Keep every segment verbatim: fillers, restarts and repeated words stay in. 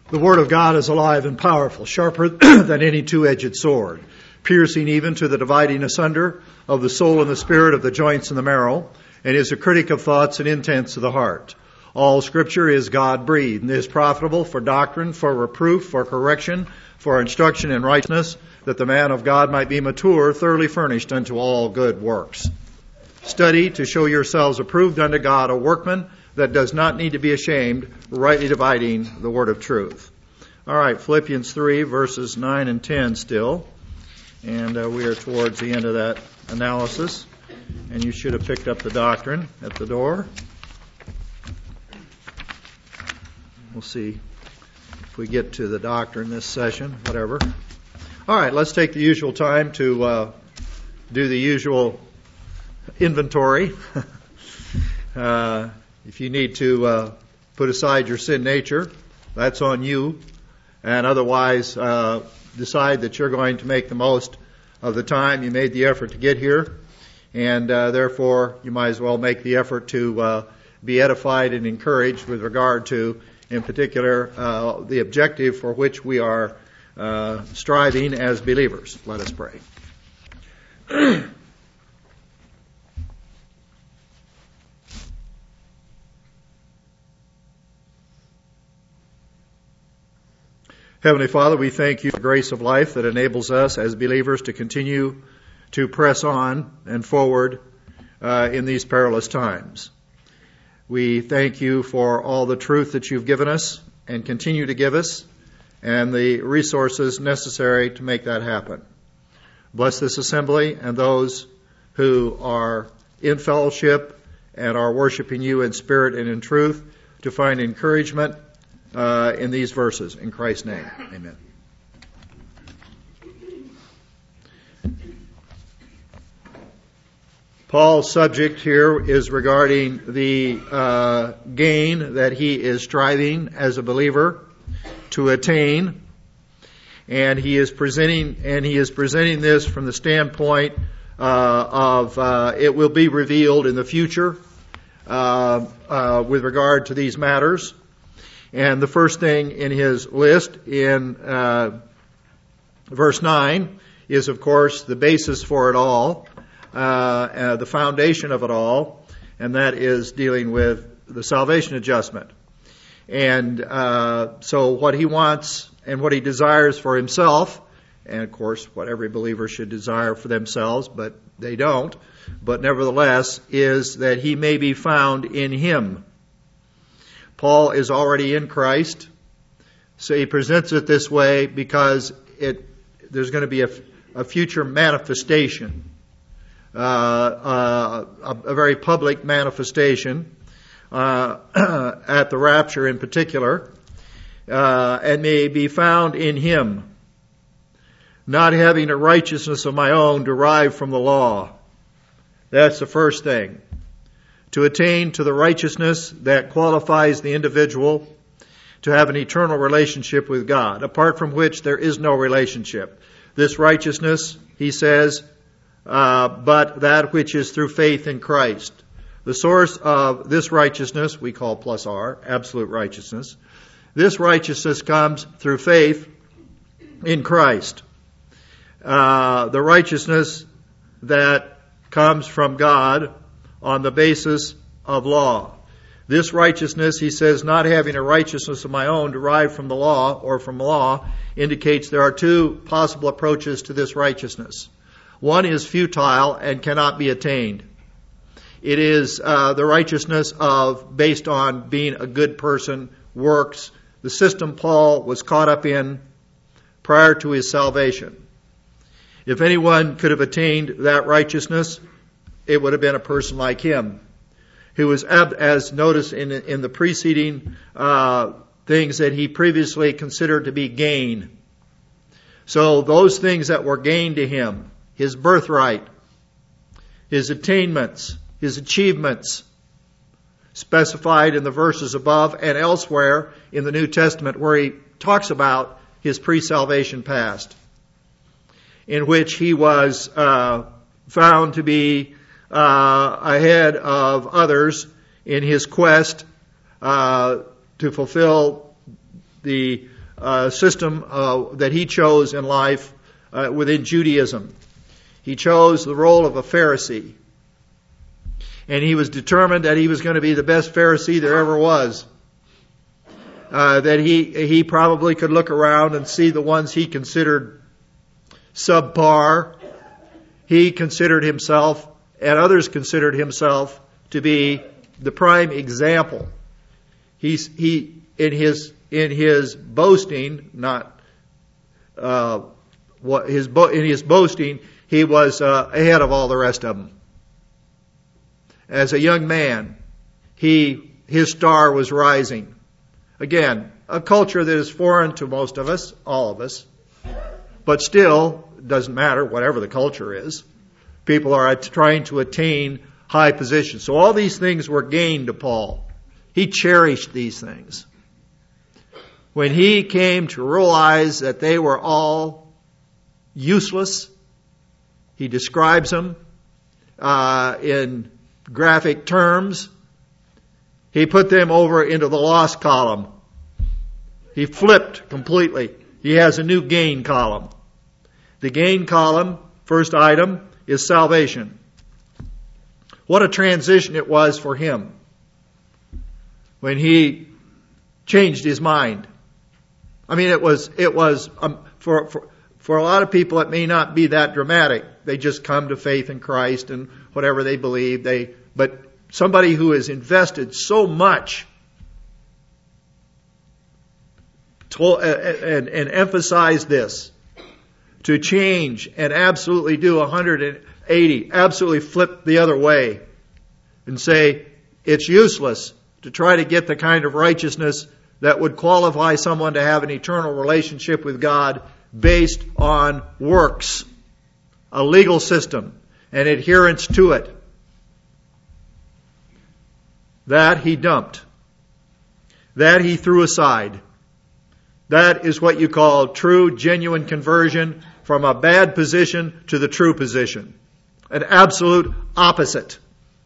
The Word of God is alive and powerful, sharper than any two-edged sword, piercing even to the dividing asunder of the soul and the spirit, of the joints and the marrow, and is a critic of thoughts and intents of the heart. All Scripture is God-breathed and is profitable for doctrine, for reproof, for correction, for instruction in righteousness, that the man of God might be mature, thoroughly furnished unto all good works. Study to show yourselves approved unto God, a workman that does not need to be ashamed, rightly dividing the word of truth. All right, Philippians three, verses nine and ten still. And uh, we are towards the end of that analysis. And you should have picked up the doctrine at the door. We'll see if we get to the doctrine this session, whatever. All right, let's take the usual time to uh, do the usual inventory. uh, if you need to uh, put aside your sin nature, that's on you. And otherwise, uh, decide that you're going to make the most of the time you made the effort to get here. And uh, therefore, you might as well make the effort to uh, be edified and encouraged with regard to, in particular, uh, the objective for which we are uh, striving as believers. Let us pray. Heavenly Father, we thank you for the grace of life that enables us as believers to continue to press on and forward uh, in these perilous times. We thank you for all the truth that you've given us and continue to give us, and the resources necessary to make that happen. Bless this assembly and those who are in fellowship and are worshiping you in spirit and in truth to find encouragement uh, in these verses. In Christ's name, amen. Paul's subject here is regarding the uh, gain that he is striving as a believer to attain, and he is presenting and he is presenting this from the standpoint uh, of uh, it will be revealed in the future uh, uh, with regard to these matters. And the first thing in his list in uh, verse nine is, of course, the basis for it all. Uh, uh, the foundation of it all, and that is dealing with the salvation adjustment. And uh, so what he wants and what he desires for himself, and of course what every believer should desire for themselves, but they don't, but nevertheless, is that he may be found in him. Paul is already in Christ, so he presents it this way because it there's going to be a, a future manifestation. Uh, uh, a, a very public manifestation uh, at the rapture in particular, uh, and may be found in him, not having a righteousness of my own derived from the law. That's the first thing. To attain to the righteousness that qualifies the individual to have an eternal relationship with God, apart from which there is no relationship. This righteousness, he says, Uh, but that which is through faith in Christ. The source of this righteousness, we call plus R, absolute righteousness. This righteousness comes through faith in Christ. Uh, the righteousness that comes from God on the basis of law. This righteousness, he says, not having a righteousness of my own derived from the law or from law, indicates there are two possible approaches to this righteousness. One is futile and cannot be attained. It is uh, the righteousness of based on being a good person, works, the system Paul was caught up in prior to his salvation. If anyone could have attained that righteousness, it would have been a person like him, who was, as noticed in, in the preceding uh, things that he previously considered to be gain. So those things that were gain to him, his birthright, his attainments, his achievements, specified in the verses above and elsewhere in the New Testament where he talks about his pre-salvation past, in which he was uh, found to be uh, ahead of others in his quest uh, to fulfill the uh, system uh, that he chose in life uh, within Judaism. He chose the role of a Pharisee. And he was determined that he was going to be the best Pharisee there ever was. Uh, that he he probably could look around and see the ones he considered subpar. He considered himself, and others considered himself, to be the prime example. He's he in his in his boasting, not uh, what his bo- in his boasting, he was uh, ahead of all the rest of them. As a young man, he his star was rising. Again, a culture that is foreign to most of us, all of us, but still doesn't matter whatever the culture is. People are trying to attain high positions. So all these things were gained to Paul. He cherished these things. When he came to realize that they were all useless, he describes them uh, in graphic terms. He put them over into the lost column. He flipped completely. He has a new gain column. The gain column, first item, is salvation. What a transition it was for him when he changed his mind. I mean, it was, it was, um, for, for, for a lot of people it may not be that dramatic. They just come to faith in Christ and whatever they believe. They, but somebody who has invested so much to, and, and emphasized this, to change and absolutely do one hundred eighty, absolutely flip the other way and say it's useless to try to get the kind of righteousness that would qualify someone to have an eternal relationship with God based on works, a legal system, and adherence to it. That he dumped. That he threw aside. That is what you call true, genuine conversion from a bad position to the true position. An absolute opposite.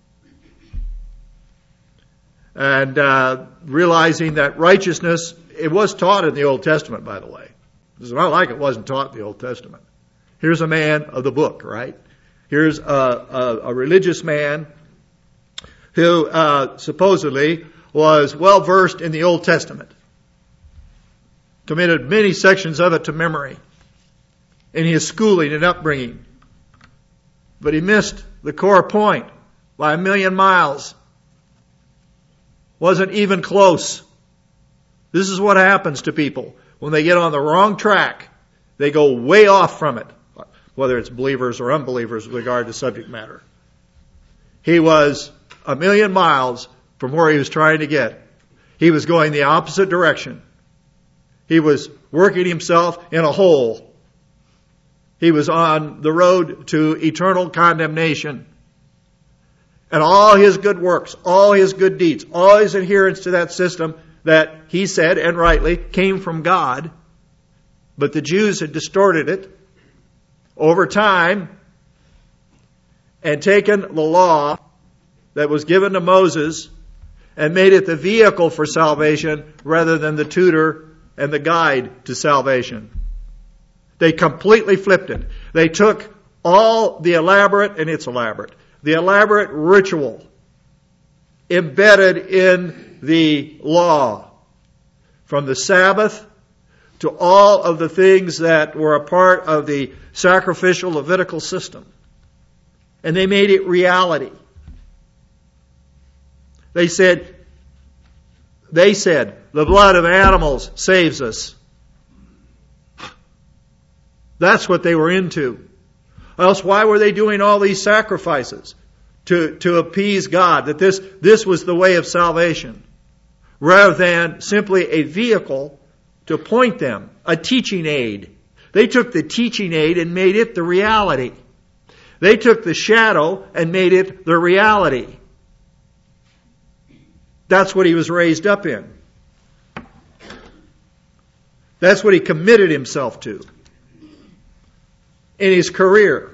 And uh, realizing that righteousness, it was taught in the Old Testament, by the way. It's not like it wasn't taught in the Old Testament. Here's a man of the book, right? Here's a, a, a religious man who uh, supposedly was well versed in the Old Testament. Committed many sections of it to memory in his schooling and upbringing. But he missed the core point by a million miles. Wasn't even close. This is what happens to people. When they get on the wrong track, they go way off from it. Whether it's believers or unbelievers with regard to subject matter. He was a million miles from where he was trying to get. He was going the opposite direction. He was working himself in a hole. He was on the road to eternal condemnation. And all his good works, all his good deeds, all his adherence to that system that he said, and rightly, came from God. But the Jews had distorted it over time and taken the law that was given to Moses and made it the vehicle for salvation rather than the tutor and the guide to salvation. They completely flipped it. They took all the elaborate, and it's elaborate, the elaborate ritual embedded in the law, from the Sabbath to all of the things that were a part of the sacrificial Levitical system. And they made it reality. They said, they said, the blood of animals saves us. That's what they were into. Else why were they doing all these sacrifices? To, to appease God. That this, this was the way of salvation. Rather than simply a vehicle to point them. A teaching aid. They took the teaching aid and made it the reality. They took the shadow and made it the reality. That's what he was raised up in. That's what he committed himself to in his career.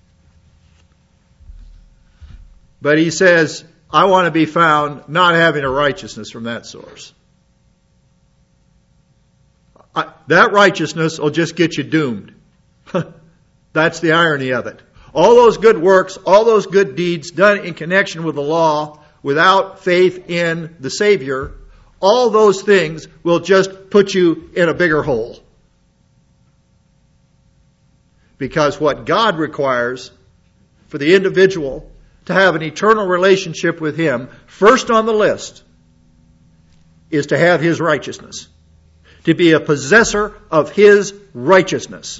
But he says, I want to be found not having a righteousness from that source. I, that righteousness will just get you doomed. That's the irony of it. All those good works, all those good deeds done in connection with the law, without faith in the Savior, all those things will just put you in a bigger hole. Because what God requires for the individual to have an eternal relationship with Him, first on the list, is to have His righteousness. To be a possessor of His righteousness.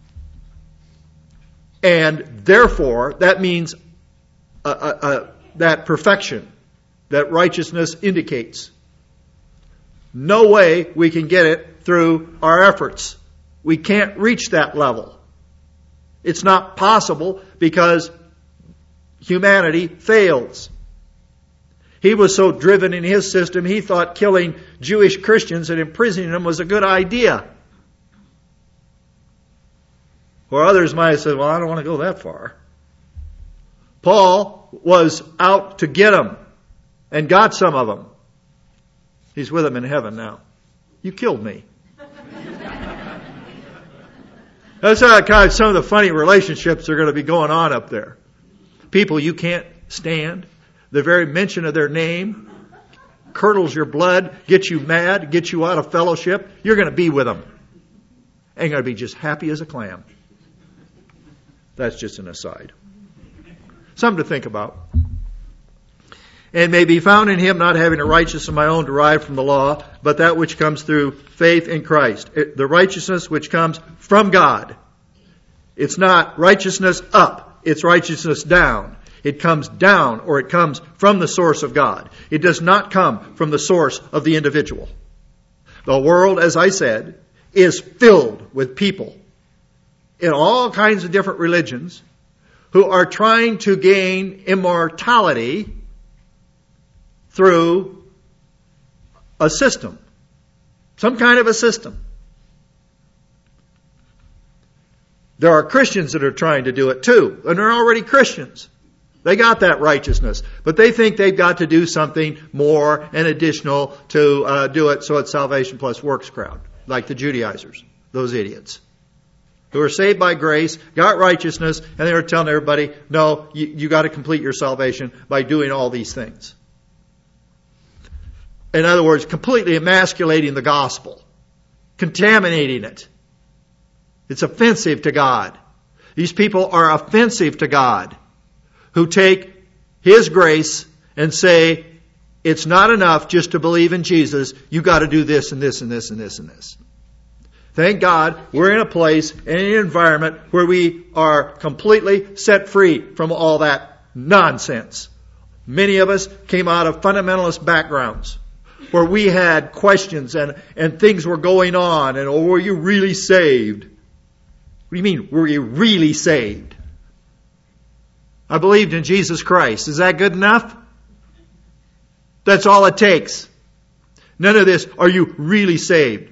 And therefore, that means uh, uh, uh, that perfection that righteousness indicates. No way we can get it through our efforts. We can't reach that level. It's not possible because humanity fails. He was so driven in his system, he thought killing Jewish Christians and imprisoning them was a good idea. Or others might have said, well, I don't want to go that far. Paul was out to get them and got some of them. He's with them in heaven now. You killed me. That's how kind of some of the funny relationships are going to be going on up there. People you can't stand. The very mention of their name curdles your blood, gets you mad, gets you out of fellowship. You're going to be with them. And you're going to be just happy as a clam. That's just an aside. Something to think about. And may be found in Him, not having a righteousness of my own derived from the law, but that which comes through faith in Christ. It, the righteousness which comes from God. It's not righteousness up. It's righteousness down. It comes down, or it comes from the source of God. It does not come from the source of the individual. The world, as I said, is filled with people in all kinds of different religions who are trying to gain immortality through a system. Some kind of a system. There are Christians that are trying to do it too, and they're already Christians. They got that righteousness, but they think they've got to do something more and additional to uh, do it, so it's salvation plus works crowd, like the Judaizers, those idiots who are saved by grace, got righteousness, and they were telling everybody, no, you, you got to complete your salvation by doing all these things. In other words, completely emasculating the gospel, contaminating it. It's offensive to God. These people are offensive to God, who take His grace and say, it's not enough just to believe in Jesus. You got to do this and this and this and this and this. Thank God we're in a place, in an environment where we are completely set free from all that nonsense. Many of us came out of fundamentalist backgrounds where we had questions and, and things were going on, and oh, were you really saved? What do you mean, were you really saved? I believed in Jesus Christ. Is that good enough? That's all it takes. None of this, are you really saved?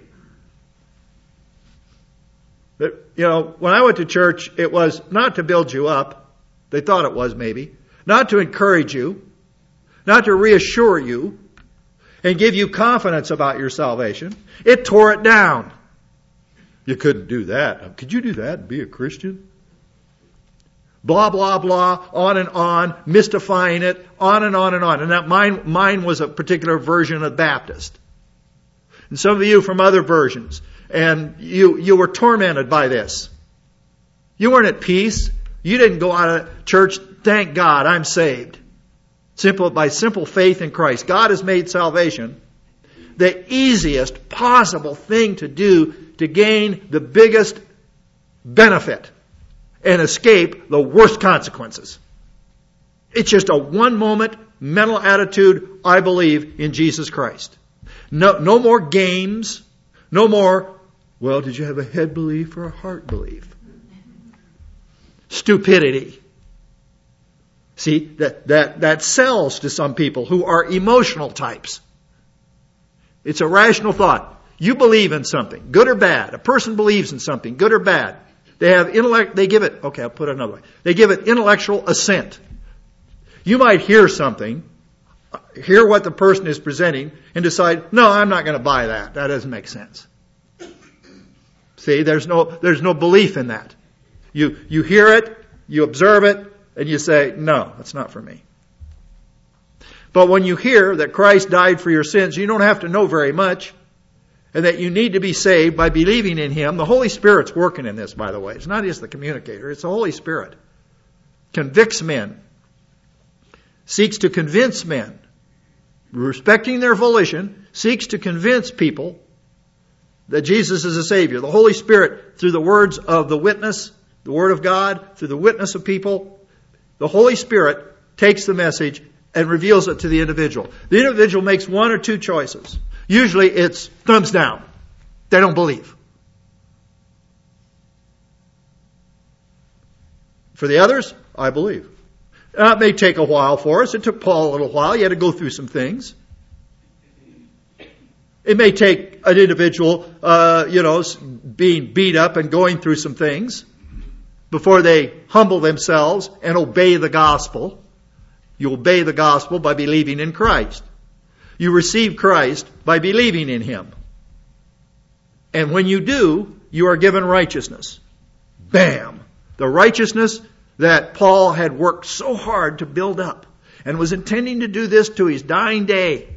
But, you know, when I went to church, it was not to build you up. They thought it was maybe. Not to encourage you. Not to reassure you and give you confidence about your salvation. It tore it down. You couldn't do that. Could you do that and be a Christian? Blah, blah, blah, on and on, mystifying it, on and on and on. And that mine, mine was a particular version of Baptist. And some of you from other versions. And you, you were tormented by this. You weren't at peace. You didn't go out of church, thank God, I'm saved. Simple, by simple faith in Christ. God has made salvation the easiest possible thing to do to gain the biggest benefit and escape the worst consequences. It's just a one moment mental attitude, I believe in Jesus Christ. No, no more games. No more, well, did you have a head belief or a heart belief? Stupidity. See, that, that, that sells to some people who are emotional types. It's a rational thought. You believe in something, good or bad. A person believes in something, good or bad. They have intellect, they give it, okay, I'll put it another way. They give it intellectual assent. You might hear something, hear what the person is presenting, and decide, no, I'm not going to buy that. That doesn't make sense. See, there's no, there's no belief in that. You, you hear it, you observe it, and you say, no, that's not for me. But when you hear that Christ died for your sins, you don't have to know very much, and that you need to be saved by believing in Him. The Holy Spirit's working in this, by the way. It's not just the communicator, it's the Holy Spirit. Convicts men. Seeks to convince men. Respecting their volition, seeks to convince people that Jesus is a Savior. The Holy Spirit, through the words of the witness, the Word of God, through the witness of people, the Holy Spirit takes the message and reveals it to the individual. The individual makes one or two choices. Usually it's thumbs down. They don't believe. For the others, I believe. Now, it may take a while for us. It took Paul a little while. He had to go through some things. It may take an individual, uh, you know, being beat up and going through some things before they humble themselves and obey the gospel. You obey the gospel by believing in Christ. You receive Christ by believing in Him. And when you do, you are given righteousness. Bam! The righteousness that Paul had worked so hard to build up and was intending to do this to his dying day.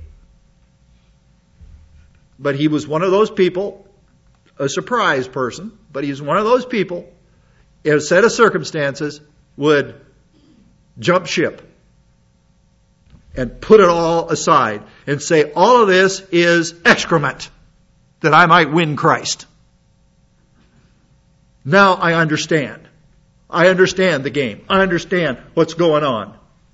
But he was one of those people, a surprise person, but he was one of those people, in a set of circumstances, would jump ship and put it all aside and say, all of this is excrement, that I might win Christ. Now I understand. I understand the game. I understand what's going on.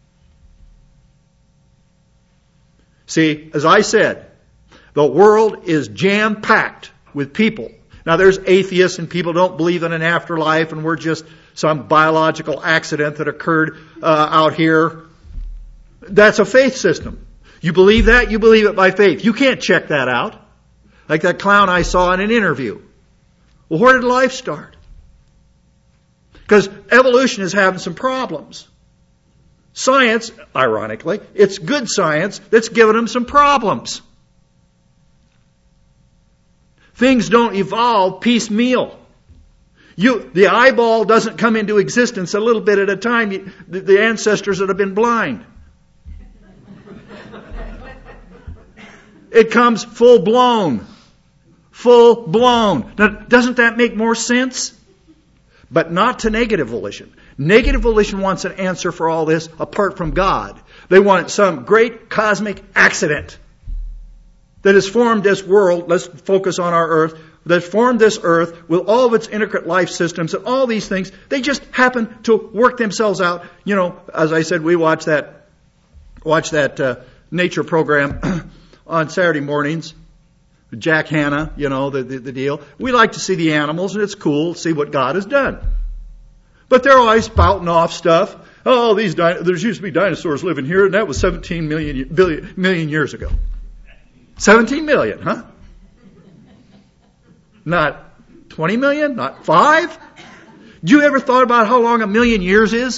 See, as I said, the world is jam-packed with people. Now there's atheists and people don't believe in an afterlife and we're just some biological accident that occurred uh, out here. That's a faith system. You believe that? You believe it by faith. You can't check that out. Like that clown I saw in an interview. Well, where did life start? Because evolution is having some problems. Science, ironically, it's good science that's given them some problems. Things don't evolve piecemeal. You, the eyeball doesn't come into existence a little bit at a time. You, the, the ancestors that have been blind. It comes full blown. Full blown. Now, doesn't that make more sense? But not to negative volition. Negative volition wants an answer for all this apart from God. They want some great cosmic accident that has formed this world. Let's focus on our earth. That formed this earth with all of its intricate life systems and all these things. They just happen to work themselves out. You know, as I said, we watch that, watch that uh, nature program on Saturday mornings. Jack Hanna, you know, the, the, the deal. We like to see the animals, and it's cool to see what God has done. But they're always spouting off stuff. Oh, these di- there's used to be dinosaurs living here, and that was seventeen million, billion, million years ago. seventeen million, huh? Not twenty million? Not five? Do you ever thought about how long a million years is?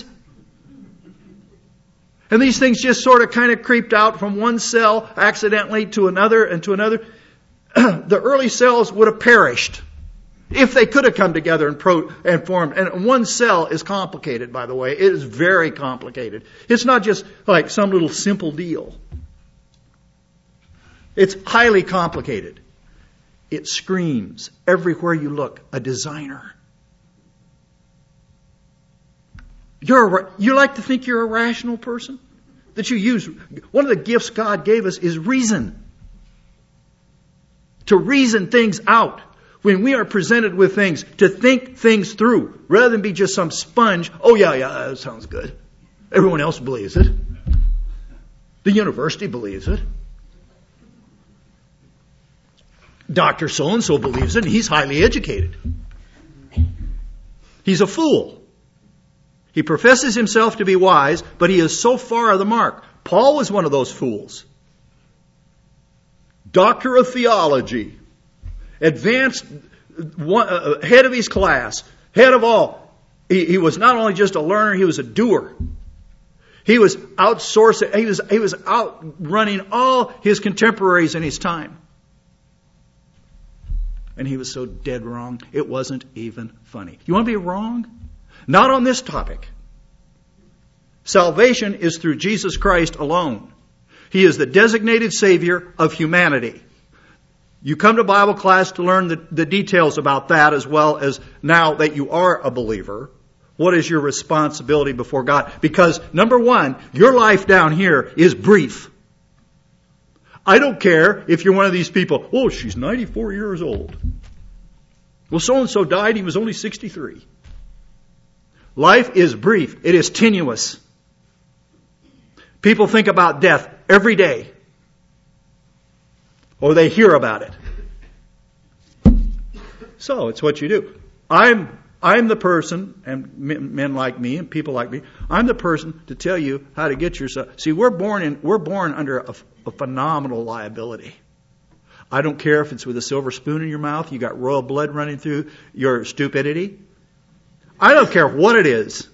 And these things just sort of kind of creeped out from one cell accidentally to another and to another. The early cells would have perished if they could have come together and, pro- and formed. And one cell is complicated, by the way. It is very complicated. It's not just like some little simple deal. It's highly complicated. It screams everywhere you look, a designer. You're a, you like to think you're a rational person? That you use, one of the gifts God gave us is reason. To reason things out. When we are presented with things, to think things through, rather than be just some sponge. Oh yeah, yeah, that sounds good. Everyone else believes it. The university believes it. Doctor so-and-so believes it, and he's highly educated. He's a fool. He professes himself to be wise, but he is so far of the mark. Paul was one of those fools. Doctor of theology, advanced, one, uh, head of his class, head of all. He, he was not only just a learner, he was a doer. He was outsourcing, he was, he was outrunning all his contemporaries in his time. And he was so dead wrong, it wasn't even funny. You want to be wrong? Not on this topic. Salvation is through Jesus Christ alone. He is the designated Savior of humanity. You come to Bible class to learn the, the details about that, as well as now that you are a believer, what is your responsibility before God? Because, number one, your life down here is brief. I don't care if you're one of these people, oh, she's ninety-four years old. Well, so-and-so died, he was only sixty-three. Life is brief. It is tenuous. People think about death every day. Or they hear about it. So, it's what you do. I'm I'm the person, and men like me and people like me, I'm the person to tell you how to get yourself. See, we're born in we're born under a, a phenomenal liability. I don't care if it's with a silver spoon in your mouth, you got royal blood running through your stupidity. I don't care what it is.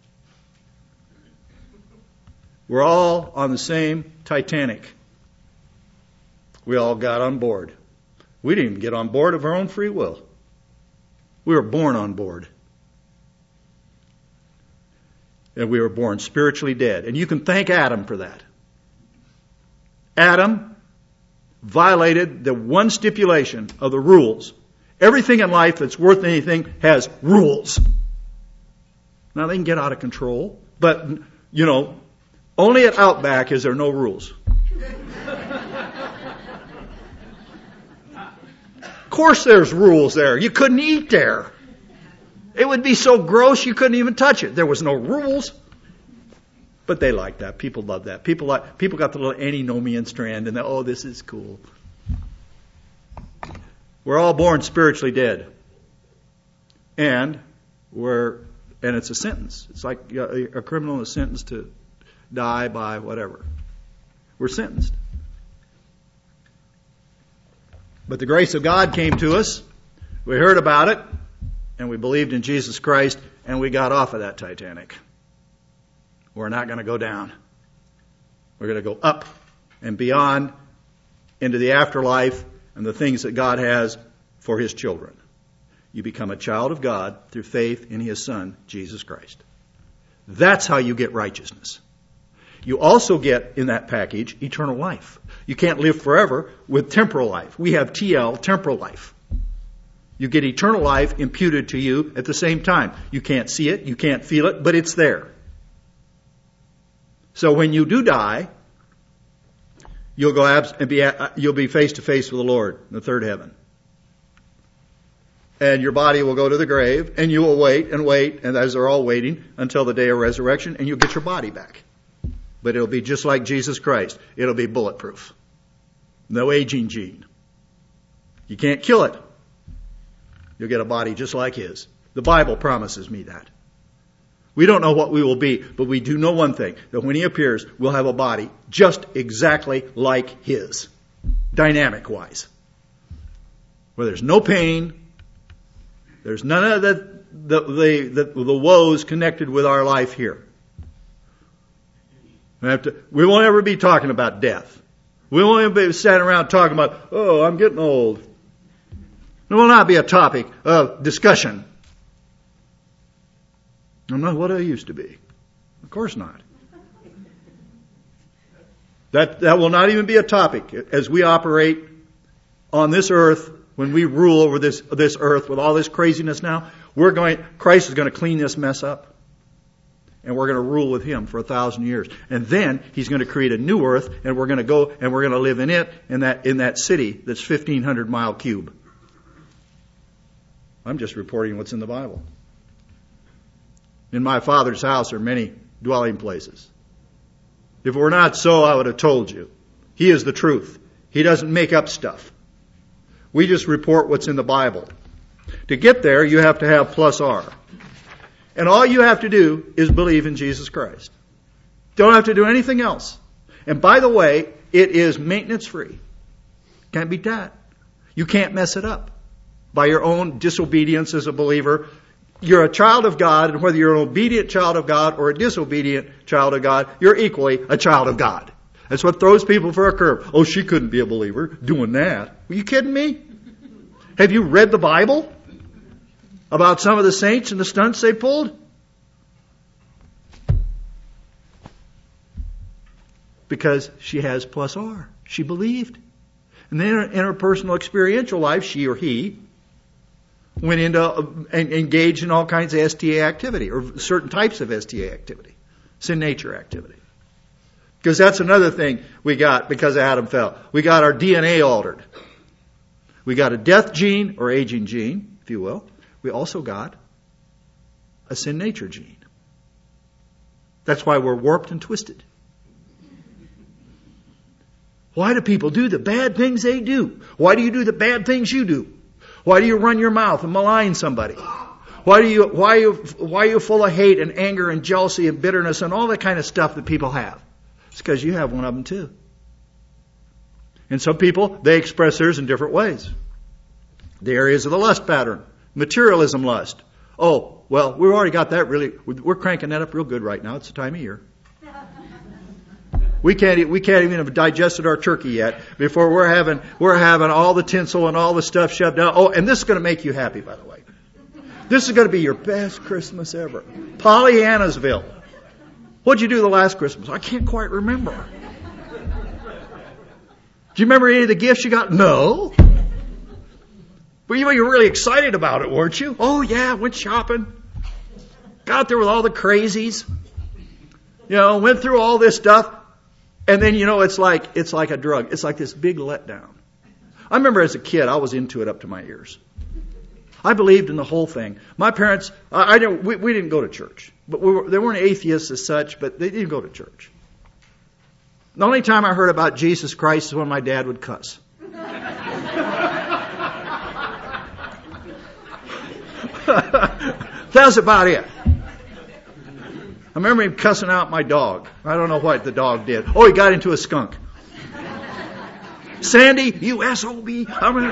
We're all on the same Titanic. We all got on board. We didn't even get on board of our own free will. We were born on board. And we were born spiritually dead. And you can thank Adam for that. Adam violated the one stipulation of the rules. Everything in life that's worth anything has rules. Now they can get out of control, but, you know, only at Outback is there no rules. Of course there's rules there. You couldn't eat there. It would be so gross you couldn't even touch it. There was no rules. But they like that. People love that. People like people got the little antinomian strand and they, oh, this is cool. We're all born spiritually dead. And we're and it's a sentence. It's like a, a criminal is sentenced to die by whatever. We're sentenced. But the grace of God came to us. We heard about it. And we believed in Jesus Christ. And we got off of that Titanic. We're not going to go down. We're going to go up and beyond into the afterlife and the things that God has for His children. You become a child of God through faith in His Son, Jesus Christ. That's how you get righteousness. You also get, in that package, eternal life. You can't live forever with temporal life. We have T L, temporal life. You get eternal life imputed to you at the same time. You can't see it, you can't feel it, but it's there. So when you do die, you'll go abs- and be you'll be face to face with the Lord in the third heaven. And your body will go to the grave, and you will wait and wait, and as they're all waiting until the day of resurrection, and you'll get your body back. But it'll be just like Jesus Christ. It'll be bulletproof. No aging gene. You can't kill it. You'll get a body just like His. The Bible promises me that. We don't know what we will be, but we do know one thing, that when He appears, we'll have a body just exactly like His, dynamic-wise. Where there's no pain, there's none of the, the, the, the, the woes connected with our life here. We, have to, we won't ever be talking about death. We won't ever be sitting around talking about, oh, I'm getting old. It will not be a topic of discussion. I'm not what I used to be. Of course not. That that will not even be a topic as we operate on this earth. When we rule over this this earth with all this craziness now, we're going. Christ is going to clean this mess up, and we're going to rule with Him for a thousand years. And then He's going to create a new earth, and we're going to go and we're going to live in it in that in that city that's fifteen hundred mile cube. I'm just reporting what's in the Bible. In my Father's house are many dwelling places. If it were not so, I would have told you. He is the truth. He doesn't make up stuff. We just report what's in the Bible. To get there, you have to have plus R. And all you have to do is believe in Jesus Christ. Don't have to do anything else. And by the way, it is maintenance free. Can't beat that. You can't mess it up by your own disobedience as a believer. You're a child of God, and whether you're an obedient child of God or a disobedient child of God, you're equally a child of God. That's what throws people for a curve. Oh, she couldn't be a believer doing that. Are you kidding me? Have you read the Bible about some of the saints and the stunts they pulled? Because she has plus R. She believed. And then in her personal experiential life, she or he went into uh, and engaged in all kinds of S T A activity, or certain types of S T A activity, sin nature activity. Because that's another thing we got because Adam fell. We got our D N A altered. We got a death gene, or aging gene, if you will. We also got a sin nature gene. That's why we're warped and twisted. Why do people do the bad things they do? Why do you do the bad things you do? Why do you run your mouth and malign somebody? Why do you, why are you, why are you full of hate and anger and jealousy and bitterness and all that kind of stuff that people have? It's because you have one of them too. And some people, they express theirs in different ways. The areas of the lust pattern. Materialism lust. Oh, well, we've already got that really, we're cranking that up real good right now. It's the time of year. We can't, we can't even have digested our turkey yet before we're having, we're having all the tinsel and all the stuff shoved down. Oh, and this is going to make you happy, by the way. This is going to be your best Christmas ever. Pollyanna'sville. What'd you do the last Christmas? I can't quite remember. Do you remember any of the gifts you got? No. But you were really excited about it, weren't you? Oh yeah, went shopping. Got there with all the crazies. You know, went through all this stuff. And then, you know, it's like, it's like a drug. It's like this big letdown. I remember as a kid, I was into it up to my ears. I believed in the whole thing. My parents, I, I didn't, we, we didn't go to church. But we were, they weren't atheists as such, but they didn't go to church. The only time I heard about Jesus Christ is when my dad would cuss. That's about it. I remember him cussing out my dog. I don't know what the dog did. Oh, he got into a skunk. Sandy, you S O B.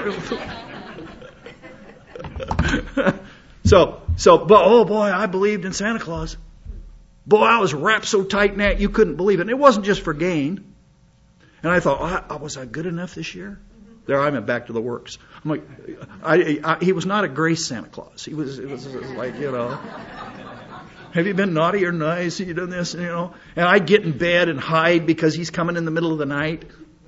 so, so, but oh boy, I believed in Santa Claus. Boy, I was wrapped so tight in that you couldn't believe it. And it wasn't just for gain. And I thought, oh, was I good enough this year? There I went back to the works. I'm like, I, I, he was not a grace Santa Claus. He was, it was, it was like, you know. Have you been naughty or nice? Have you done this? You know, and I'd get in bed and hide because he's coming in the middle of the night.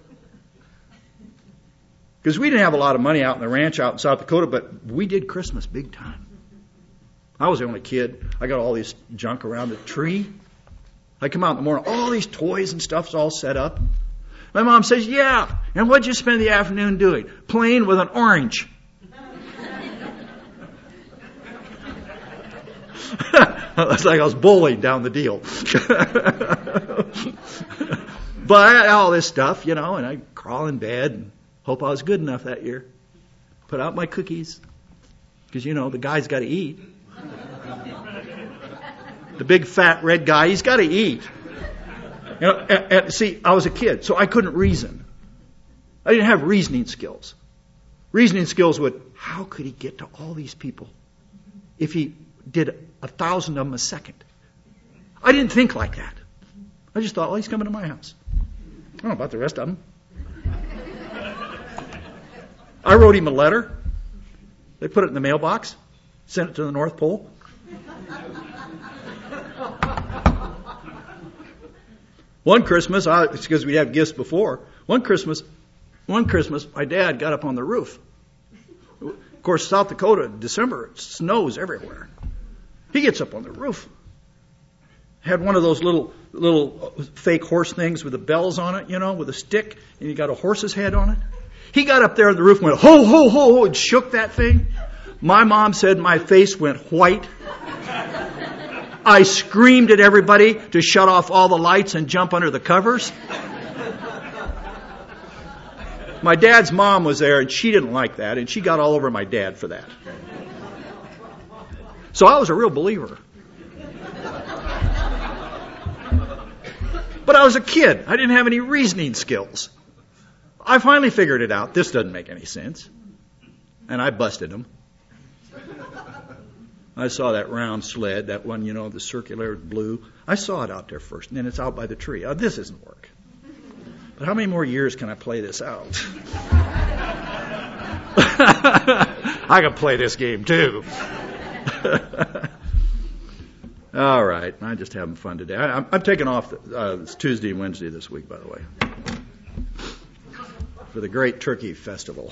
Because we didn't have a lot of money out in the ranch out in South Dakota, but we did Christmas big time. I was the only kid. I got all this junk around the tree. I come out in the morning, all these toys and stuff's all set up. My mom says, yeah, and what'd you spend the afternoon doing? Playing with an orange. It's like I was bullied down the deal. But I had all this stuff, you know, and I'd crawl in bed and hope I was good enough that year. Put out my cookies. Because, you know, the guy's got to eat. The big fat red guy, he's got to eat. You know, and, and see, I was a kid, so I couldn't reason. I didn't have reasoning skills. Reasoning skills would, how could he get to all these people if he did a thousand of them a second? I didn't think like that. I just thought, well, he's coming to my house. I don't know about the rest of them. I wrote him a letter. They put it in the mailbox, sent it to the North Pole. One Christmas, I, it's because we have gifts before. One Christmas, one Christmas, my dad got up on the roof. Of course, South Dakota, December, it snows everywhere. He gets up on the roof. Had one of those little little fake horse things with the bells on it, you know, with a stick, and you got a horse's head on it. He got up there on the roof and went, ho, ho, ho, ho, and shook that thing. My mom said my face went white. I screamed at everybody to shut off all the lights and jump under the covers. My dad's mom was there, and she didn't like that, and she got all over my dad for that. So I was a real believer. But I was a kid. I didn't have any reasoning skills. I finally figured it out. This doesn't make any sense. And I busted them. I saw that round sled, that one, you know, the circular blue. I saw it out there first, and then it's out by the tree. Oh, this doesn't work. But how many more years can I play this out? I can play this game too. All right. I'm just having fun today. I, I'm, I'm taking off. Uh, it's Tuesday and Wednesday this week, by the way, for the Great Turkey Festival.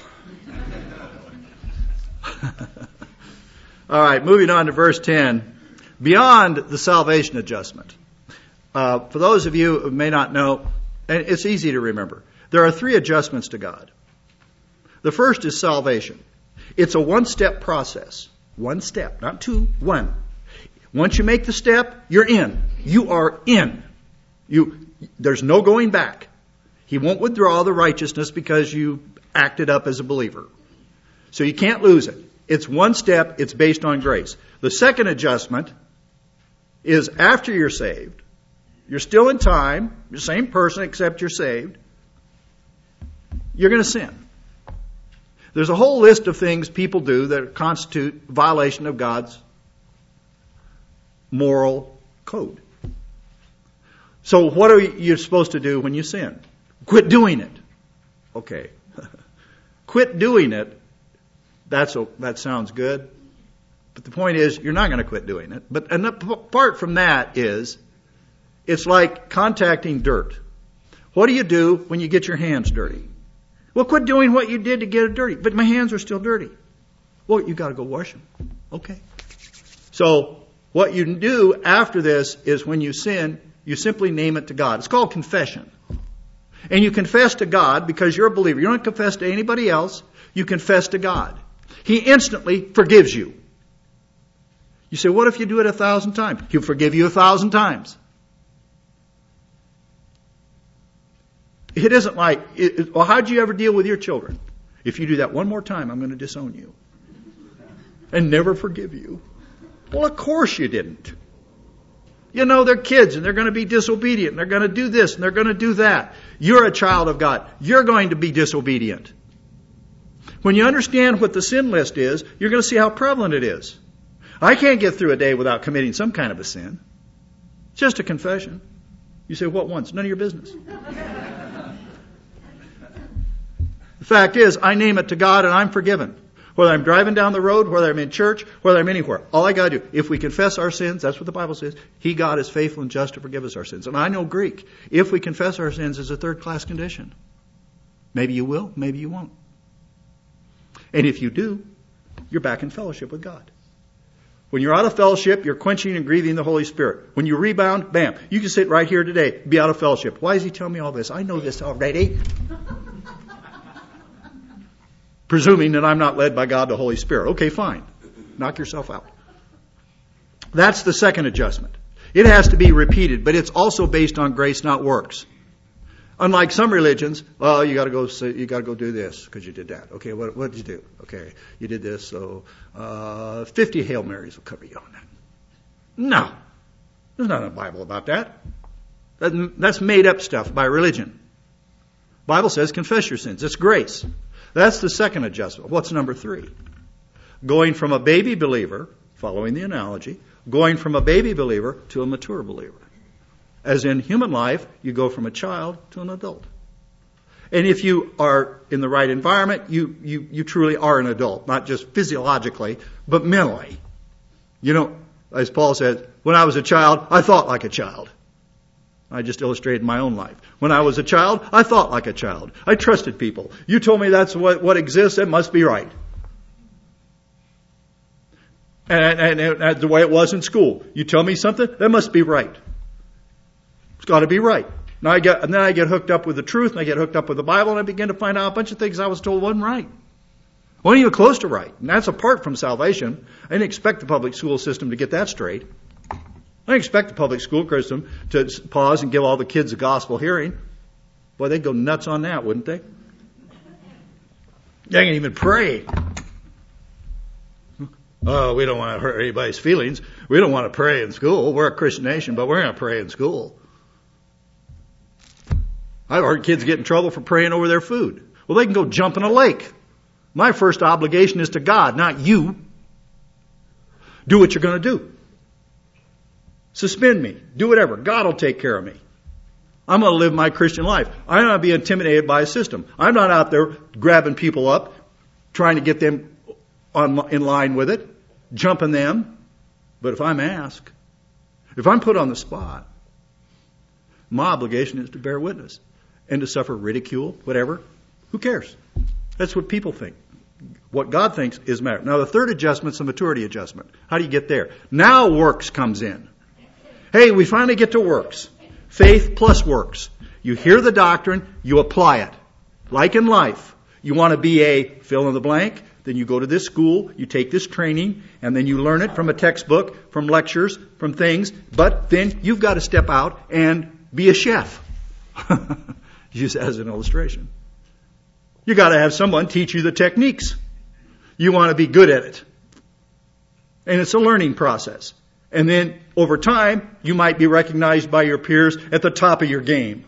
All right. Moving on to verse ten. Beyond the salvation adjustment. Uh, for those of you who may not know, and it's easy to remember, there are three adjustments to God. The first is salvation. It's a one-step process. One step, not two, one. Once you make the step, you're in. You are in. You, there's no going back. He won't withdraw the righteousness because you acted up as a believer. So you can't lose it. It's one step. It's based on grace. The second adjustment is after you're saved. You're still in time. You're the same person except you're saved. You're going to sin. There's a whole list of things people do that constitute violation of God's moral code. So what are you supposed to do when you sin? Quit doing it. Okay. Quit doing it. That's a, that sounds good. But the point is, you're not going to quit doing it. But and apart from that is, it's like contacting dirt. What do you do when you get your hands dirty? Well, quit doing what you did to get it dirty. But my hands are still dirty. Well, you got to go wash them. Okay. So what you do after this is when you sin, you simply name it to God. It's called confession. And you confess to God because you're a believer. You don't confess to anybody else. You confess to God. He instantly forgives you. You say, what if you do it a thousand times? He'll forgive you a thousand times. It isn't like, it, well, how'd you ever deal with your children? If you do that one more time, I'm going to disown you and never forgive you. Well, of course you didn't. You know, they're kids and they're going to be disobedient and they're going to do this and they're going to do that. You're a child of God. You're going to be disobedient. When you understand what the sin list is, you're going to see how prevalent it is. I can't get through a day without committing some kind of a sin. It's just a confession. You say, what once? None of your business. The fact is, I name it to God and I'm forgiven. Whether I'm driving down the road, whether I'm in church, whether I'm anywhere. All I got to do, if we confess our sins, that's what the Bible says, He, God, is faithful and just to forgive us our sins. And I know Greek. If we confess our sins is a third-class condition. Maybe you will, maybe you won't. And if you do, you're back in fellowship with God. When you're out of fellowship, you're quenching and grieving the Holy Spirit. When you rebound, bam, you can sit right here today, be out of fellowship. Why is He telling me all this? I know this already. Presuming that I'm not led by God the Holy Spirit. Okay, fine. Knock yourself out. That's the second adjustment. It has to be repeated, but it's also based on grace, not works. Unlike some religions, well, you got to go. You got to go do this because you did that. Okay, what, what did you do? Okay, you did this, so uh, fifty Hail Marys will cover you on that. No, there's not a Bible about that. that. That's made up stuff by religion. Bible says confess your sins. It's grace. That's the second adjustment. What's number three? Going from a baby believer, following the analogy, going from a baby believer to a mature believer. As in human life, you go from a child to an adult. And if you are in the right environment, you, you, you truly are an adult, not just physiologically, but mentally. You know, as Paul said, when I was a child, I thought like a child. I just illustrated my own life. When I was a child, I thought like a child. I trusted people. You told me that's what, what exists, it must be right. And, and, and the way it was in school. You tell me something, that must be right. It's got to be right. Now I get, and then I get hooked up with the truth, and I get hooked up with the Bible, and I begin to find out a bunch of things I was told wasn't right. Wasn't even close to right. And that's apart from salvation. I didn't expect the public school system to get that straight. I didn't expect the public school system to pause and give all the kids a gospel hearing. Boy, they'd go nuts on that, wouldn't they? They can't even pray. Oh, we don't want to hurt anybody's feelings. We don't want to pray in school. We're a Christian nation, but we're going to pray in school. I've heard kids get in trouble for praying over their food. Well, they can go jump in a lake. My first obligation is to God, not you. Do what you're going to do. Suspend me. Do whatever. God will take care of me. I'm going to live my Christian life. I'm not going to be intimidated by a system. I'm not out there grabbing people up, trying to get them on, in line with it, jumping them. But if I'm asked, if I'm put on the spot, my obligation is to bear witness and to suffer ridicule, whatever. Who cares? That's what people think. What God thinks is matter. Now, the third adjustment is the maturity adjustment. How do you get there? Now works comes in. Hey, we finally get to works. Faith plus works. You hear the doctrine, you apply it. Like in life, you want to be a fill in the blank, then you go to this school, you take this training, and then you learn it from a textbook, from lectures, from things, but then you've got to step out and be a chef. Use that as an illustration. You got to have someone teach you the techniques. You want to be good at it. And it's a learning process. And then over time, you might be recognized by your peers at the top of your game.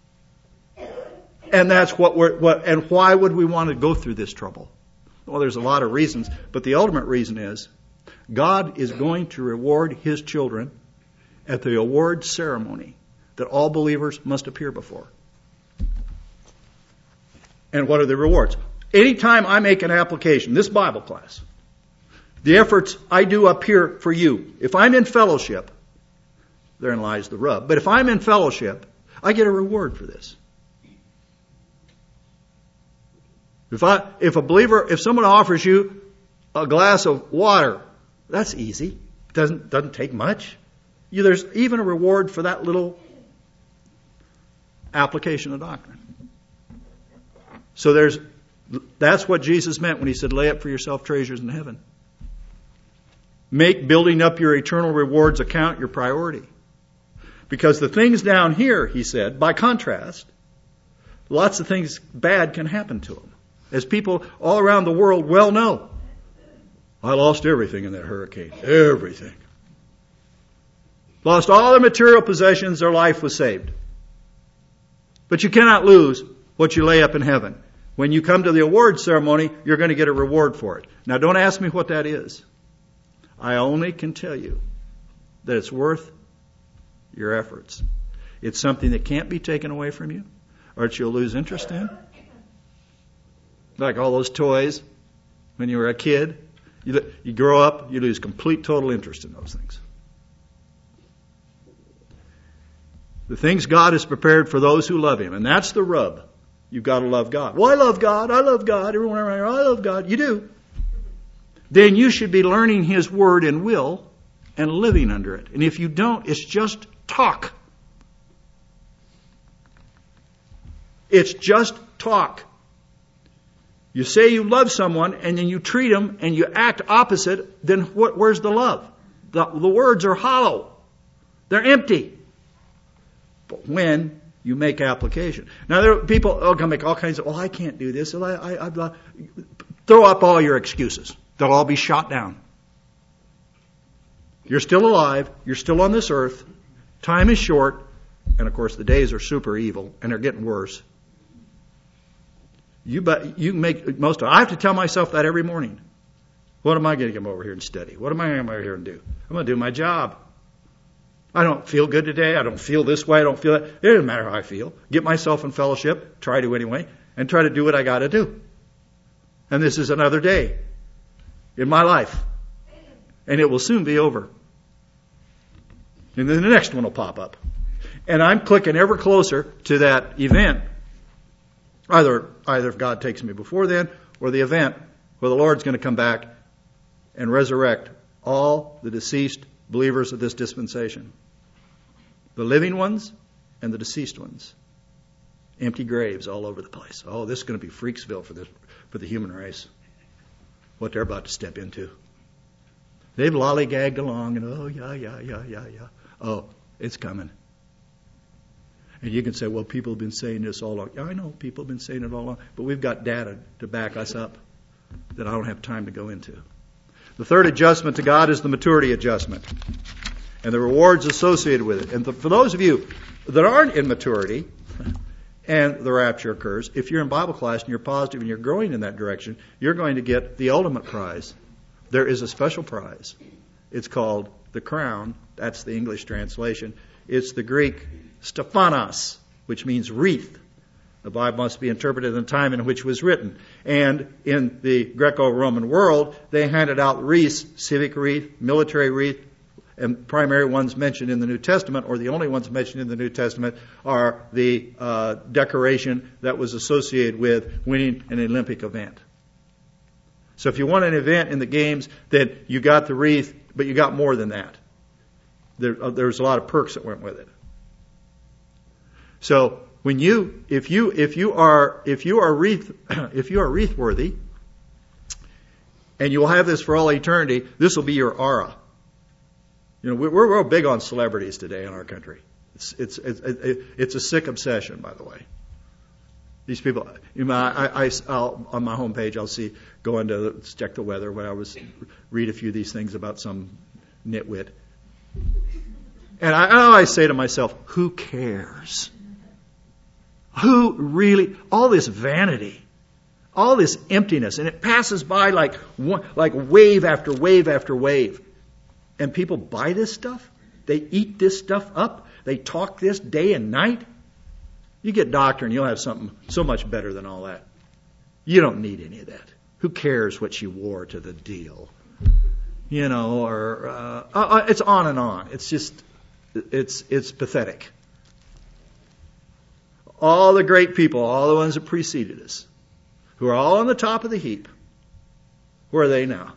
And that's what we're, what, and why would we want to go through this trouble? Well, there's a lot of reasons, but the ultimate reason is God is going to reward His children at the award ceremony that all believers must appear before. And what are the rewards? Anytime I make an application, this Bible class, the efforts I do up here for you, if I'm in fellowship, therein lies the rub, but if I'm in fellowship, I get a reward for this. If I, if a believer, if someone offers you a glass of water, that's easy. Doesn't, doesn't take much. You, there's even a reward for that little application of doctrine. So there's, that's what Jesus meant when He said, lay up for yourself treasures in heaven. Make building up your eternal rewards account your priority. Because the things down here, He said, by contrast, lots of things bad can happen to them. As people all around the world well know. I lost everything in that hurricane. Everything. Lost all their material possessions, their life was saved. But you cannot lose what you lay up in heaven. When you come to the award ceremony, you're going to get a reward for it. Now, don't ask me what that is. I only can tell you that it's worth your efforts. It's something that can't be taken away from you, or that you'll lose interest in. Like all those toys when you were a kid. You, you grow up, you lose complete, total interest in those things. The things God has prepared for those who love Him. And that's the rub. You've got to love God. Well, I love God. I love God. Everyone around here, I love God. You do. Then you should be learning His Word and will and living under it. And if you don't, it's just talk. It's just talk. You say you love someone and then you treat them and you act opposite, then what, where's the love? The, the words are hollow. They're empty. But when you make application. Now there are people oh, can make all kinds of, oh, I can't do this. I, I, I, throw up all your excuses. They'll all be shot down. You're still alive. You're still on this earth. Time is short. And of course the days are super evil and they're getting worse. You but you make most of it. I have to tell myself that every morning. What am I going to come over here and study? What am I going to come over here and do? I'm going to do my job. I don't feel good today. I don't feel this way. I don't feel that. It doesn't matter how I feel. Get myself in fellowship. Try to anyway. And try to do what I got to do. And this is another day in my life. And it will soon be over. And then the next one will pop up. And I'm clicking ever closer to that event. Either, either if God takes me before then, or the event where the Lord's going to come back and resurrect all the deceased believers of this dispensation. The living ones and the deceased ones. Empty graves all over the place. Oh, this is going to be Freaksville for this, for the human race. What they're about to step into. They've lollygagged along and oh, yeah, yeah, yeah, yeah, yeah. Oh, it's coming. And you can say, well, people have been saying this all along. Yeah, I know people have been saying it all along, but we've got data to back us up that I don't have time to go into. The third adjustment to God is the maturity adjustment and the rewards associated with it. And the, for those of you that aren't in maturity and the rapture occurs, if you're in Bible class and you're positive and you're growing in that direction, you're going to get the ultimate prize. There is a special prize. It's called the crown. That's the English translation. It's the Greek Stephanos, which means wreath. The Bible must be interpreted in the time in which it was written. And in the Greco-Roman world, they handed out wreaths, civic wreath, military wreath, and primary ones mentioned in the New Testament, or the only ones mentioned in the New Testament, are the uh, decoration that was associated with winning an Olympic event. So if you won an event in the games, then you got the wreath, but you got more than that. There, uh, there's a lot of perks that went with it. So when you, if you, if you are, if you are wreath, if you are wreath worthy, and you will have this for all eternity, this will be your aura. You know, we're, we're real big on celebrities today in our country. It's, it's, it's, it's a sick obsession, by the way. These people, you know, I, I, I'll, on my homepage, I'll see, go into, check the weather, when I was, read a few of these things about some nitwit. And I, I always say to myself, who cares? Who really, all this vanity, all this emptiness, and it passes by like, like wave after wave after wave. And people buy this stuff. They eat this stuff up. They talk this day and night. You get doctrine, you'll have something so much better than all that. You don't need any of that. Who cares what she wore to the deal? You know, or uh, uh, it's on and on. It's just, it's it's pathetic. All the great people, all the ones that preceded us, who are all on the top of the heap, where are they now?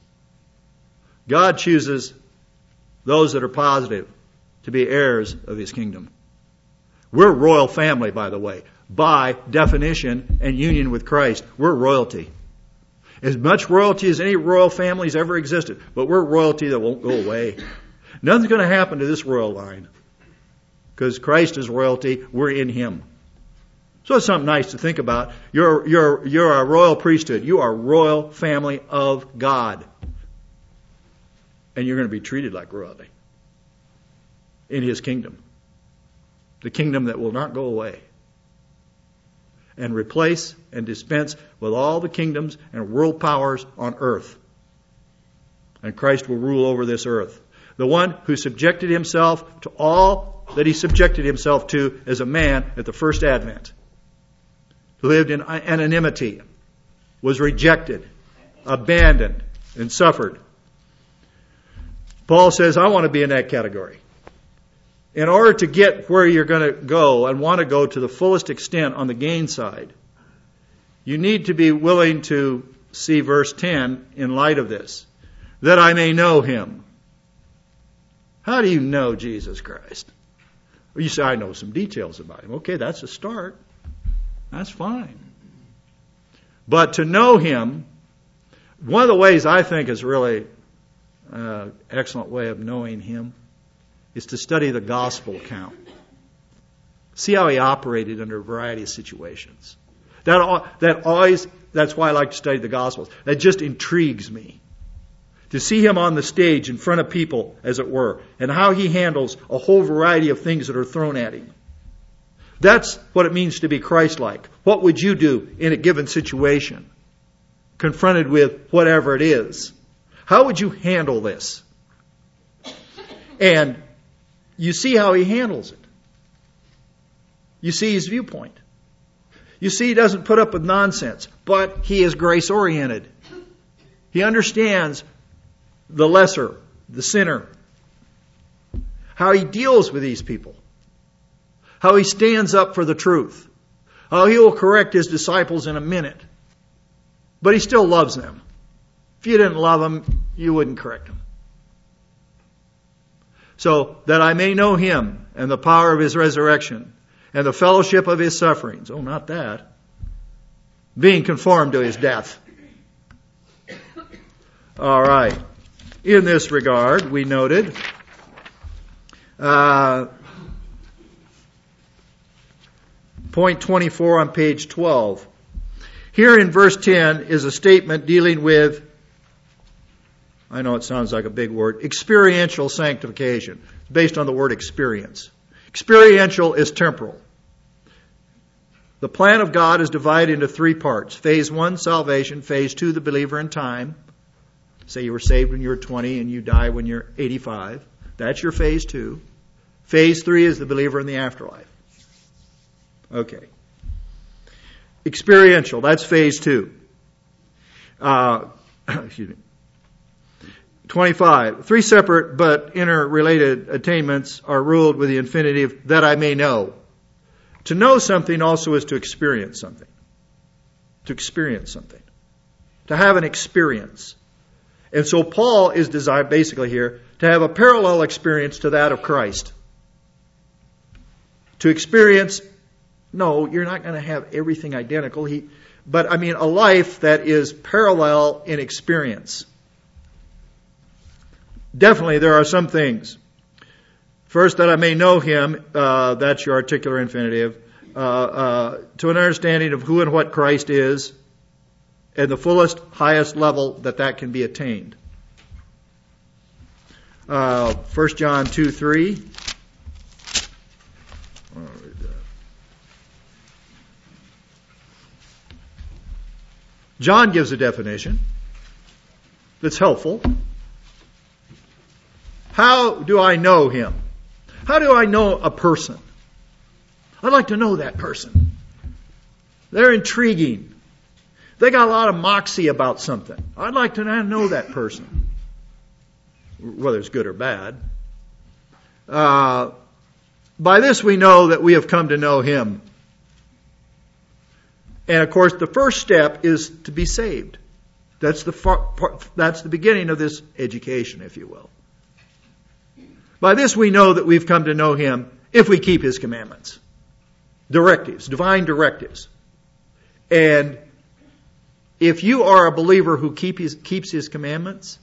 God chooses those that are positive to be heirs of His kingdom. We're a royal family, by the way. By definition and union with Christ, we're royalty. As much royalty as any royal family's ever existed, but we're royalty that won't go away. Nothing's going to happen to this royal line. Because Christ is royalty, we're in Him. So it's something nice to think about. You're, you're, you're a royal priesthood. You are a royal family of God. And you're going to be treated like royalty in His kingdom. The kingdom that will not go away. And replace and dispense with all the kingdoms and world powers on earth. And Christ will rule over this earth. The one who subjected Himself to all that He subjected Himself to as a man at the first advent. Lived in anonymity. Was rejected. Abandoned. And suffered. Paul says, I want to be in that category. In order to get where you're going to go and want to go to the fullest extent on the gain side, you need to be willing to see verse ten in light of this. That I may know Him. How do you know Jesus Christ? Well, you say, I know some details about Him. Okay, that's a start. That's fine. But to know Him, one of the ways I think is really an excellent way of knowing Him is to study the gospel account. See how He operated under a variety of situations. That, that always, that's why I like to study the Gospels. That just intrigues me. To see Him on the stage in front of people, as it were, and how He handles a whole variety of things that are thrown at Him. That's what it means to be Christ-like. What would you do in a given situation? Confronted with whatever it is. How would you handle this? And you see how He handles it. You see His viewpoint. You see He doesn't put up with nonsense, but He is grace-oriented. He understands the lesser, the sinner. How He deals with these people. How He stands up for the truth. How He will correct His disciples in a minute. But He still loves them. If you didn't love them, you wouldn't correct them. So that I may know Him and the power of His resurrection and the fellowship of His sufferings. Oh, not that. Being conformed to His death. All right. In this regard, we noted uh, point twenty-four on page twelve. Here in verse ten is a statement dealing with, I know it sounds like a big word, experiential sanctification. It's based on the word experience. Experiential is temporal. The plan of God is divided into three parts. Phase one, salvation. Phase two, the believer in time. Say you were saved when you were twenty and you die when you're eighty-five. That's your phase two. Phase three is the believer in the afterlife. Okay. experiential. That's phase two. Uh, excuse me. twenty-five. Three separate but interrelated attainments are ruled with the infinitive, that I may know. To know something also is to experience something. To experience something. To have an experience. And so Paul is designed basically here to have a parallel experience to that of Christ. To experience, no, you're not going to have everything identical. He, but I mean a life that is parallel in experience. Definitely there are some things. First, that I may know him, uh, that's your articular infinitive, uh, uh, to an understanding of who and what Christ is, and the fullest, highest level that that can be attained. Uh, First John two three. John gives a definition that's helpful. How do I know him? How do I know a person? I'd like to know that person. They're intriguing. They got a lot of moxie about something. I'd like to know that person, whether it's good or bad. Uh, by this we know that we have come to know him. And of course, the first step is to be saved. That's the far, that's the beginning of this education, if you will. By this we know that we've come to know him if we keep his commandments. Directives, divine directives. And if you are a believer who keep his, keeps his commandments,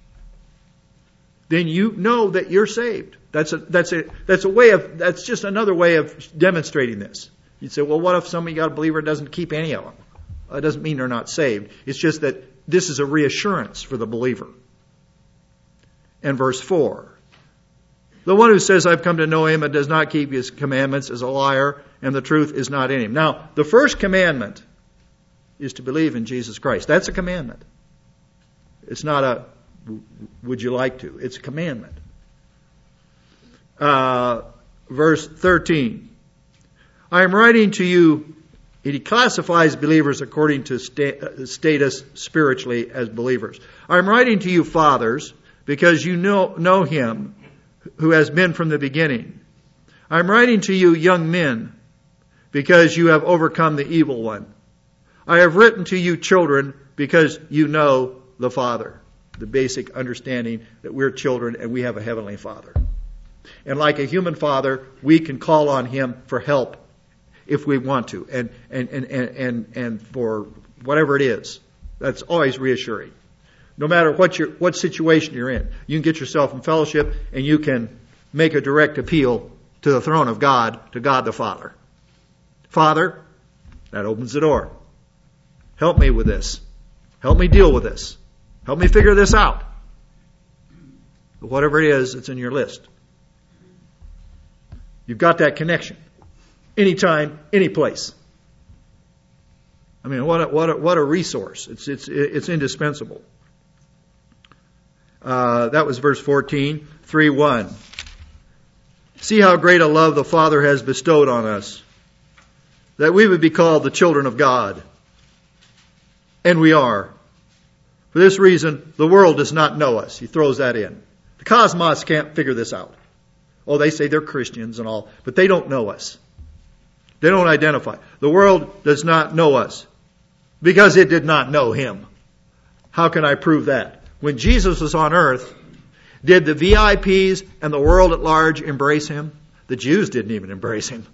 then you know that you're saved. That's a, that's a, that's a way of, that's just another way of demonstrating this. You'd say, well, what if somebody got a believer that doesn't keep any of them? It doesn't mean they're not saved. It's just that this is a reassurance for the believer. And verse four. The one who says, I've come to know him and does not keep his commandments is a liar, and the truth is not in him. Now, the first commandment is to believe in Jesus Christ. That's a commandment. It's not a, would you like to? It's a commandment. Uh, verse thirteen. I am writing to you, he classifies believers according to sta- status spiritually as believers. I am writing to you, fathers, because you know, know him who has been from the beginning. I am writing to you, young men, because you have overcome the evil one. I have written to you, children, because you know the Father. The basic understanding that we're children and we have a heavenly Father. And like a human father, we can call on him for help if we want to, and and and and and, and for whatever it is. That's always reassuring. No matter what your what situation you're in, you can get yourself in fellowship and you can make a direct appeal to the throne of God, to God the Father. Father, that opens the door. Help me with this. Help me deal with this. Help me figure this out. Whatever it is, it's in your list. You've got that connection. Anytime, any place. I mean, what a, what a, what a resource. It's, it's, it's indispensable. Uh, that was verse fourteen. three one. See how great a love the Father has bestowed on us, that we would be called the children of God. And we are. For this reason, the world does not know us. He throws that in. The cosmos can't figure this out. Oh, they say they're Christians and all, but they don't know us. They don't identify. The world does not know us because it did not know him. How can I prove that? When Jesus was on earth, did the V I Ps and the world at large embrace him? The Jews didn't even embrace him.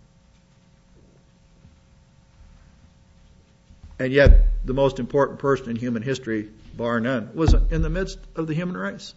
And yet, the most important person in human history, bar none, was in the midst of the human race.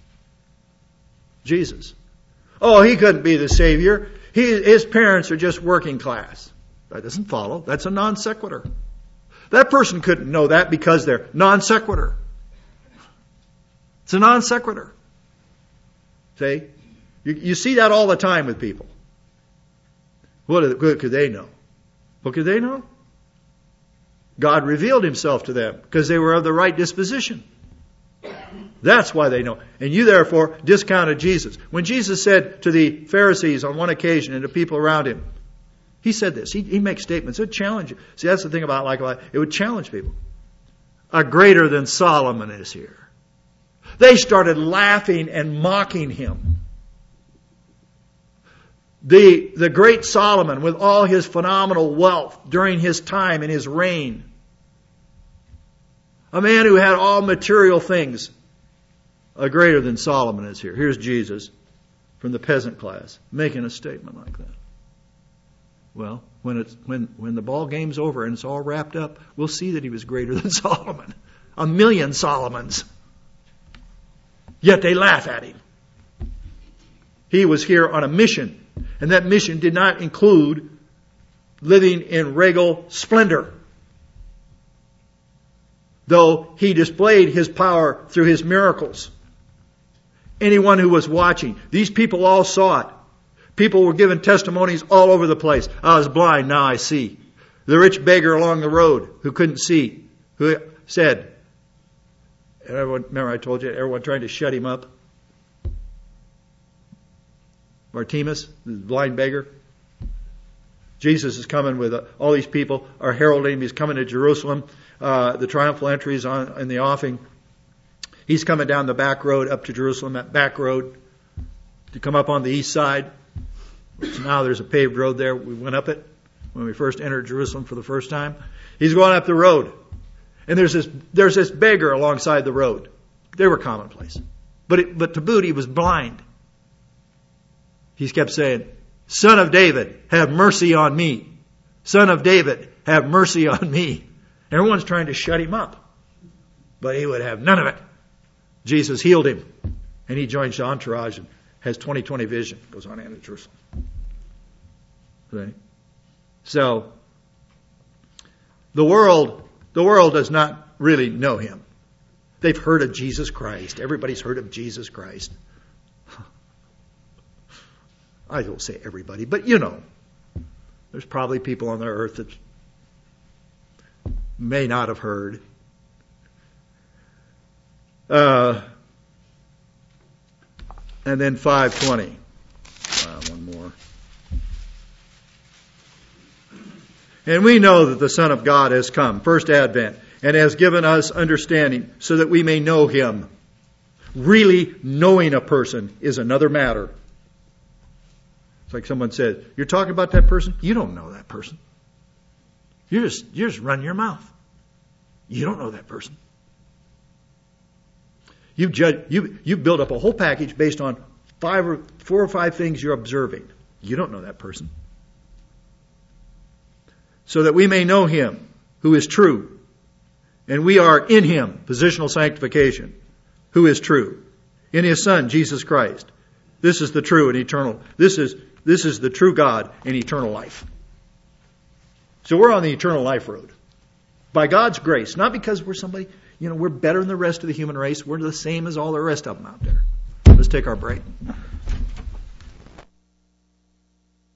Jesus. Oh, he couldn't be the Savior. He, his parents are just working class. That doesn't follow. That's a non sequitur. That person couldn't know that because they're non sequitur. It's a non sequitur. See? You, you see that all the time with people. What could they know? What could they know? God revealed himself to them because they were of the right disposition. That's why they know. And you therefore discounted Jesus. When Jesus said to the Pharisees on one occasion and to people around him, He said this. He, he makes statements. It would challenge you. See, that's the thing about like life. It would challenge people. A greater than Solomon is here. They started laughing and mocking him. The, the great Solomon, with all his phenomenal wealth during his time and his reign. A man who had all material things. A greater than Solomon is here. Here's Jesus from the peasant class making a statement like that. Well, when it's when when the ball game's over and it's all wrapped up, we'll see that he was greater than Solomon. A million Solomons. Yet they laugh at him. He was here on a mission. And that mission did not include living in regal splendor. Though he displayed his power through his miracles. Anyone who was watching, these people all saw it. People were giving testimonies all over the place. I was blind, now I see. The rich beggar along the road who couldn't see, who said, everyone, remember I told you, everyone trying to shut him up? Bartimaeus, the blind beggar. Jesus is coming with uh, all these people are heralding him. He's coming to Jerusalem. Uh, the triumphal entry is on in the offing. He's coming down the back road up to Jerusalem, that back road, to come up on the east side. So now there's a paved road there. We went up it when we first entered Jerusalem for the first time. He's going up the road. And there's this there's this beggar alongside the road. They were commonplace. But it, but to boot, he was blind. He kept saying, Son of David, have mercy on me. Son of David, have mercy on me. Everyone's trying to shut him up. But he would have none of it. Jesus healed him. And he joins the entourage and has twenty twenty vision. Goes on into Jerusalem. Right? So, the world, the world does not really know him. They've heard of Jesus Christ. Everybody's heard of Jesus Christ. I don't say everybody, but you know, there's probably people on the earth that may not have heard. Uh, and then five twenty. Uh, one more. And we know that the Son of God has come, first advent, and has given us understanding so that we may know him. Really knowing a person is another matter. It's like someone said, you're talking about that person? You don't know that person. You just, you just run your mouth. You don't know that person. You judge, you, you build up a whole package based on five or four or five things you're observing. You don't know that person. So that we may know him who is true. And we are in him, positional sanctification, who is true. In his Son, Jesus Christ. This is the true and eternal. This is, this is the true God and eternal life. So we're on the eternal life road. By God's grace. Not because we're somebody, you know, we're better than the rest of the human race. We're the same as all the rest of them out there. Let's take our break.